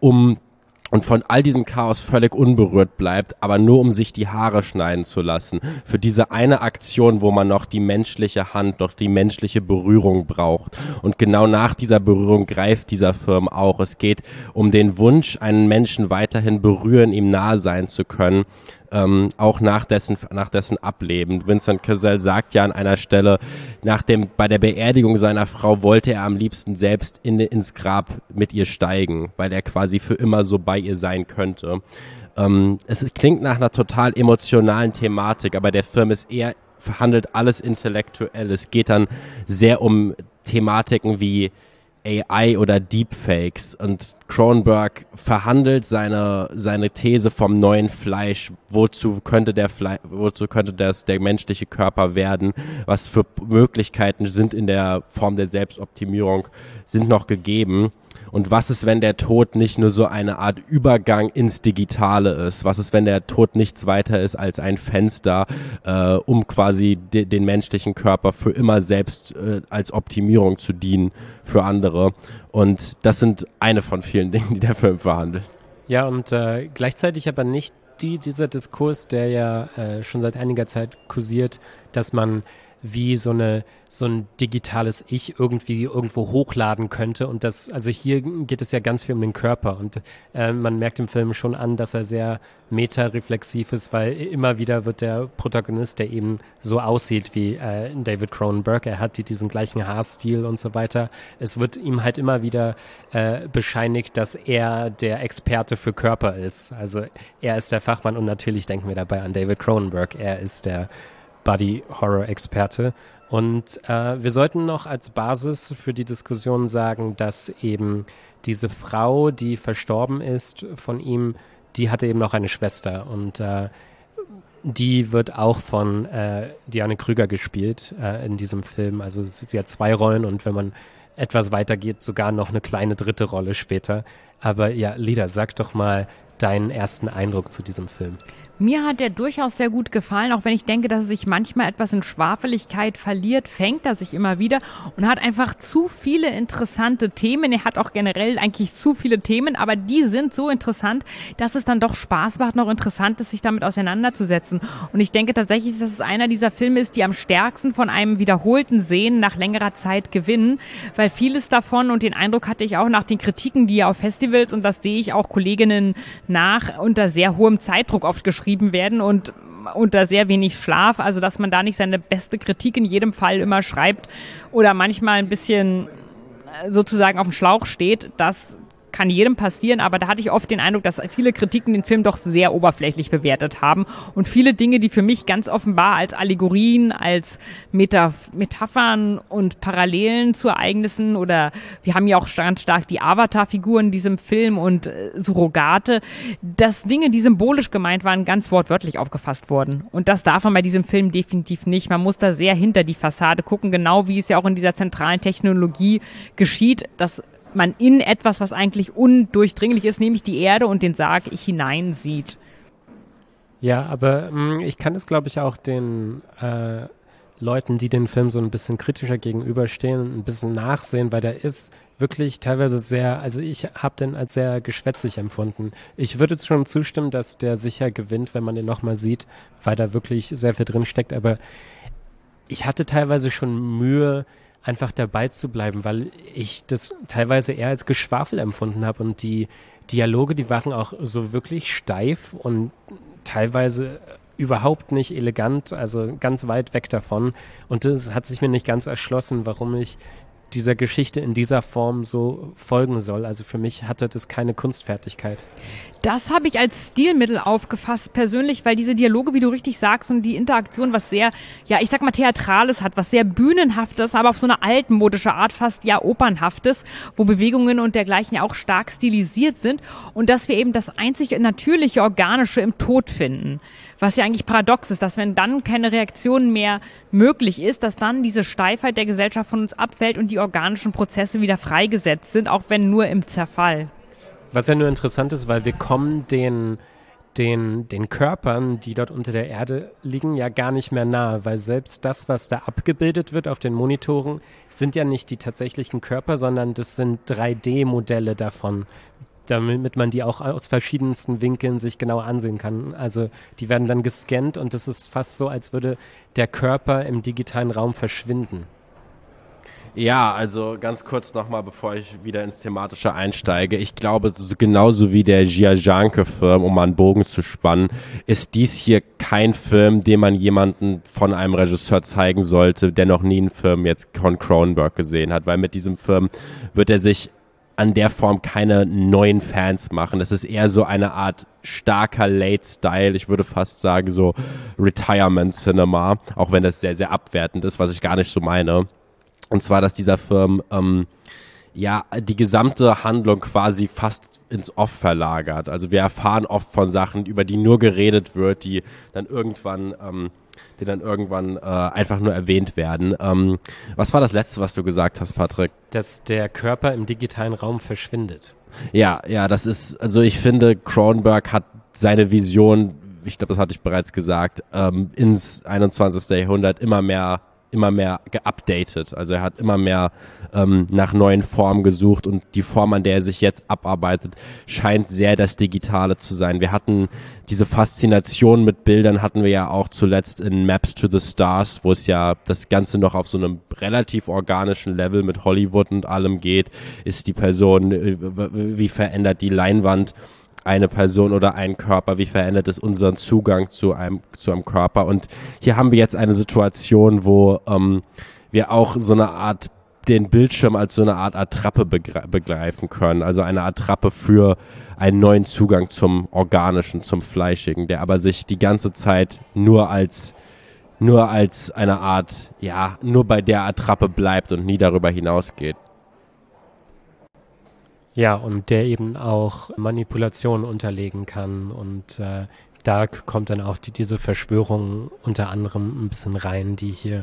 und von all diesem Chaos völlig unberührt bleibt, aber nur um sich die Haare schneiden zu lassen. Für diese eine Aktion, wo man noch die menschliche Hand, noch die menschliche Berührung braucht. Und genau nach dieser Berührung greift dieser Film auch. Es geht um den Wunsch, einen Menschen weiterhin berühren, ihm nahe sein zu können, auch nach dessen Ableben. Vincent Cassel sagt ja an einer Stelle, bei der Beerdigung seiner Frau wollte er am liebsten selbst ins Grab mit ihr steigen, weil er quasi für immer so bei ihr sein könnte. Es klingt nach einer total emotionalen Thematik, aber der Film verhandelt alles intellektuell. Es geht dann sehr um Thematiken wie AI oder Deepfakes und Cronenberg verhandelt seine These vom neuen Fleisch, wozu könnte der menschliche Körper werden, was für Möglichkeiten sind in der Form der Selbstoptimierung, sind noch gegeben. Und was ist, wenn der Tod nicht nur so eine Art Übergang ins Digitale ist? Was ist, wenn der Tod nichts weiter ist als ein Fenster, um quasi den menschlichen Körper für immer selbst als Optimierung zu dienen für andere? Und das sind eine von vielen Dingen, die der Film verhandelt. Ja, und gleichzeitig aber nicht dieser Diskurs, der ja schon seit einiger Zeit kursiert, dass man wie so ein digitales Ich irgendwie irgendwo hochladen könnte. Und also hier geht es ja ganz viel um den Körper. Und man merkt im Film schon an, dass er sehr metareflexiv ist, weil immer wieder wird der Protagonist, der eben so aussieht wie David Cronenberg, er hat diesen gleichen Haarstil und so weiter. Es wird ihm halt immer wieder bescheinigt, dass er der Experte für Körper ist. Also er ist der Fachmann und natürlich denken wir dabei an David Cronenberg. Er ist der Body-Horror-Experte. Und wir sollten noch als Basis für die Diskussion sagen, dass eben diese Frau, die verstorben ist von ihm, die hatte eben noch eine Schwester und die wird auch von Diane Krüger gespielt in diesem Film. Also sie hat 2 Rollen und wenn man etwas weiter geht, sogar noch eine kleine 3. Rolle später. Aber ja, Lida, sag doch mal deinen ersten Eindruck zu diesem Film. Mir hat der durchaus sehr gut gefallen, auch wenn ich denke, dass er sich manchmal etwas in Schwafeligkeit verliert, fängt er sich immer wieder und hat einfach zu viele interessante Themen. Er hat auch generell eigentlich zu viele Themen, aber die sind so interessant, dass es dann doch Spaß macht, noch interessant ist, sich damit auseinanderzusetzen. Und ich denke tatsächlich, dass es einer dieser Filme ist, die am stärksten von einem wiederholten Sehen nach längerer Zeit gewinnen, weil vieles davon, und den Eindruck hatte ich auch nach den Kritiken, die ja auf Festivals, und das sehe ich auch Kolleginnen nach, unter sehr hohem Zeitdruck oft geschrieben werden und unter sehr wenig Schlaf, also dass man da nicht seine beste Kritik in jedem Fall immer schreibt oder manchmal ein bisschen sozusagen auf dem Schlauch steht, das kann jedem passieren, aber da hatte ich oft den Eindruck, dass viele Kritiken den Film doch sehr oberflächlich bewertet haben und viele Dinge, die für mich ganz offenbar als Allegorien, als Metaphern und Parallelen zu Ereignissen oder wir haben ja auch ganz stark die Avatar-Figuren in diesem Film und Surrogate, dass Dinge, die symbolisch gemeint waren, ganz wortwörtlich aufgefasst wurden. Und das darf man bei diesem Film definitiv nicht. Man muss da sehr hinter die Fassade gucken, genau wie es ja auch in dieser zentralen Technologie geschieht, dass man in etwas, was eigentlich undurchdringlich ist, nämlich die Erde und den Sarg hineinsieht. Ja, aber ich kann es, glaube ich, auch den Leuten, die den Film so ein bisschen kritischer gegenüberstehen, ein bisschen nachsehen, weil der ist wirklich teilweise sehr, also ich habe den als sehr geschwätzig empfunden. Ich würde schon zustimmen, dass der sicher gewinnt, wenn man den nochmal sieht, weil da wirklich sehr viel drin steckt, aber ich hatte teilweise schon Mühe, einfach dabei zu bleiben, weil ich das teilweise eher als Geschwafel empfunden habe und die Dialoge, die waren auch so wirklich steif und teilweise überhaupt nicht elegant, also ganz weit weg davon und es hat sich mir nicht ganz erschlossen, warum ich dieser Geschichte in dieser Form so folgen soll. Also für mich hatte das keine Kunstfertigkeit. Das habe ich als Stilmittel aufgefasst persönlich, weil diese Dialoge, wie du richtig sagst, und die Interaktion was sehr, ja, ich sag mal Theatrales hat, was sehr Bühnenhaftes, aber auf so eine altmodische Art, fast ja Opernhaftes, wo Bewegungen und dergleichen ja auch stark stilisiert sind und dass wir eben das einzig natürliche, organische im Tod finden. Was ja eigentlich paradox ist, dass wenn dann keine Reaktion mehr möglich ist, dass dann diese Steifheit der Gesellschaft von uns abfällt und die organischen Prozesse wieder freigesetzt sind, auch wenn nur im Zerfall. Was ja nur interessant ist, weil wir kommen den Körpern, die dort unter der Erde liegen, ja gar nicht mehr nahe, weil selbst das, was da abgebildet wird auf den Monitoren, sind ja nicht die tatsächlichen Körper, sondern das sind 3D-Modelle davon, damit man die auch aus verschiedensten Winkeln sich genau ansehen kann. Also die werden dann gescannt und es ist fast so, als würde der Körper im digitalen Raum verschwinden. Ja, also ganz kurz nochmal, bevor ich wieder ins Thematische einsteige. Ich glaube, genauso wie der Giajanke-Film, um mal einen Bogen zu spannen, ist dies hier kein Film, den man jemanden von einem Regisseur zeigen sollte, der noch nie einen Film jetzt von Cronenberg gesehen hat, weil mit diesem Film wird er sich an der Form keine neuen Fans machen. Das ist eher so eine Art starker Late-Style, ich würde fast sagen so Retirement-Cinema, auch wenn das sehr, sehr abwertend ist, was ich gar nicht so meine. Und zwar, dass dieser Film die gesamte Handlung quasi fast ins Off verlagert. Also wir erfahren oft von Sachen, über die nur geredet wird, die dann irgendwann einfach nur erwähnt werden. Was war das Letzte, was du gesagt hast, Patrick? Dass der Körper im digitalen Raum verschwindet. Ja, das ist, also ich finde, Cronenberg hat seine Vision, ich glaube, das hatte ich bereits gesagt, ins 21. Jahrhundert immer mehr immer mehr geupdatet. Also er hat immer mehr nach neuen Formen gesucht und die Form, an der er sich jetzt abarbeitet, scheint sehr das Digitale zu sein. Wir hatten diese Faszination mit Bildern hatten wir ja auch zuletzt in Maps to the Stars, wo es ja das Ganze noch auf so einem relativ organischen Level mit Hollywood und allem geht. Ist die Person, wie verändert die Leinwand eine Person oder einen Körper, wie verändert es unseren Zugang zu einem Körper? Und hier haben wir jetzt eine Situation, wo wir auch so eine Art, den Bildschirm als so eine Art Attrappe begreifen können, also eine Attrappe für einen neuen Zugang zum Organischen, zum Fleischigen, der aber sich die ganze Zeit nur als eine Art, ja, nur bei der Attrappe bleibt und nie darüber hinausgeht. Ja, und der eben auch Manipulation unterlegen kann und da kommt dann auch diese Verschwörung unter anderem ein bisschen rein, die hier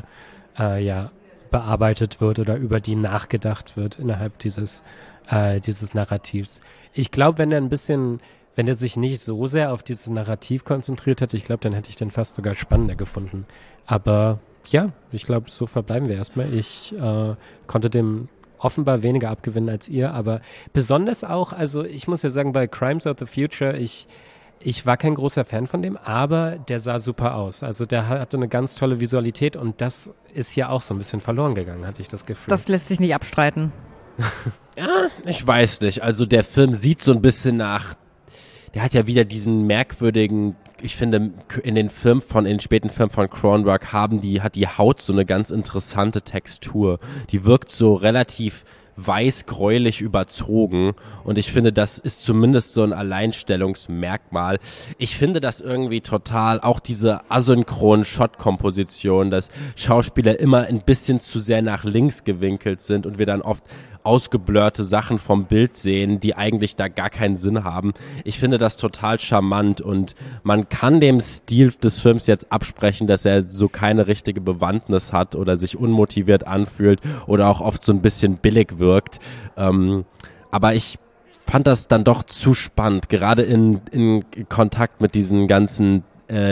bearbeitet wird oder über die nachgedacht wird innerhalb dieses Narrativs. Ich glaube, wenn er sich nicht so sehr auf dieses Narrativ konzentriert hätte, ich glaube, dann hätte ich den fast sogar spannender gefunden. Aber ja, ich glaube, so verbleiben wir erstmal. Ich konnte dem offenbar weniger abgewinnen als ihr, aber besonders auch, also ich muss ja sagen, bei Crimes of the Future, ich war kein großer Fan von dem, aber der sah super aus. Also der hatte eine ganz tolle Visualität und das ist hier auch so ein bisschen verloren gegangen, hatte ich das Gefühl. Das lässt sich nicht abstreiten. Ja, ich weiß nicht. Also der Film sieht so ein bisschen nach, der hat ja wieder diesen merkwürdigen, ich finde, in den späten Filmen von Cronenberg hat die Haut so eine ganz interessante Textur. Die wirkt so relativ weiß-gräulich überzogen und ich finde, das ist zumindest so ein Alleinstellungsmerkmal. Ich finde das irgendwie total, auch diese asynchronen Shot-Kompositionen, dass Schauspieler immer ein bisschen zu sehr nach links gewinkelt sind und wir dann oft ausgeblurrte Sachen vom Bild sehen, die eigentlich da gar keinen Sinn haben. Ich finde das total charmant und man kann dem Stil des Films jetzt absprechen, dass er so keine richtige Bewandtnis hat oder sich unmotiviert anfühlt oder auch oft so ein bisschen billig wirkt. Aber ich fand das dann doch zu spannend, gerade in Kontakt mit diesen ganzen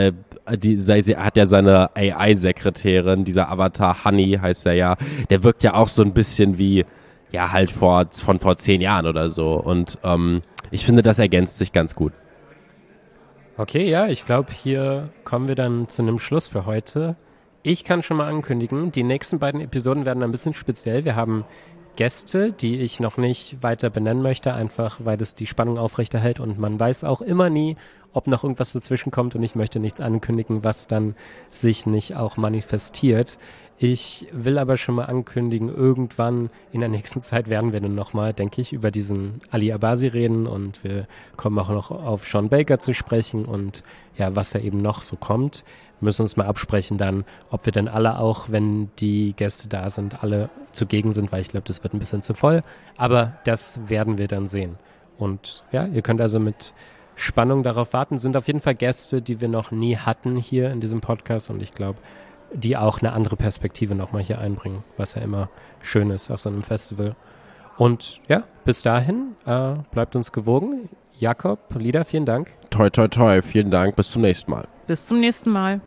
sie hat ja seine AI-Sekretärin, dieser Avatar Honey heißt er ja, der wirkt ja auch so ein bisschen wie ja, halt vor 10 Jahren oder so. Und ich finde, das ergänzt sich ganz gut. Okay, ja, ich glaube, hier kommen wir dann zu einem Schluss für heute. Ich kann schon mal ankündigen, die nächsten beiden Episoden werden ein bisschen speziell. Wir haben Gäste, die ich noch nicht weiter benennen möchte, einfach weil es die Spannung aufrechterhält und man weiß auch immer nie, ob noch irgendwas dazwischen kommt und ich möchte nichts ankündigen, was dann sich nicht auch manifestiert. Ich will aber schon mal ankündigen, irgendwann in der nächsten Zeit werden wir dann nochmal, denke ich, über diesen Ali Abbasi reden und wir kommen auch noch auf Sean Baker zu sprechen und ja, was da eben noch so kommt. Wir müssen uns mal absprechen dann, ob wir dann alle auch, wenn die Gäste da sind, alle zugegen sind, weil ich glaube, das wird ein bisschen zu voll. Aber das werden wir dann sehen. Und ja, ihr könnt also mit Spannung darauf warten. Sind auf jeden Fall Gäste, die wir noch nie hatten hier in diesem Podcast und ich glaube, die auch eine andere Perspektive nochmal hier einbringen, was ja immer schön ist auf so einem Festival. Und ja, bis dahin, bleibt uns gewogen. Jakob, Lida, vielen Dank. Toi, toi, toi, vielen Dank, bis zum nächsten Mal. Bis zum nächsten Mal.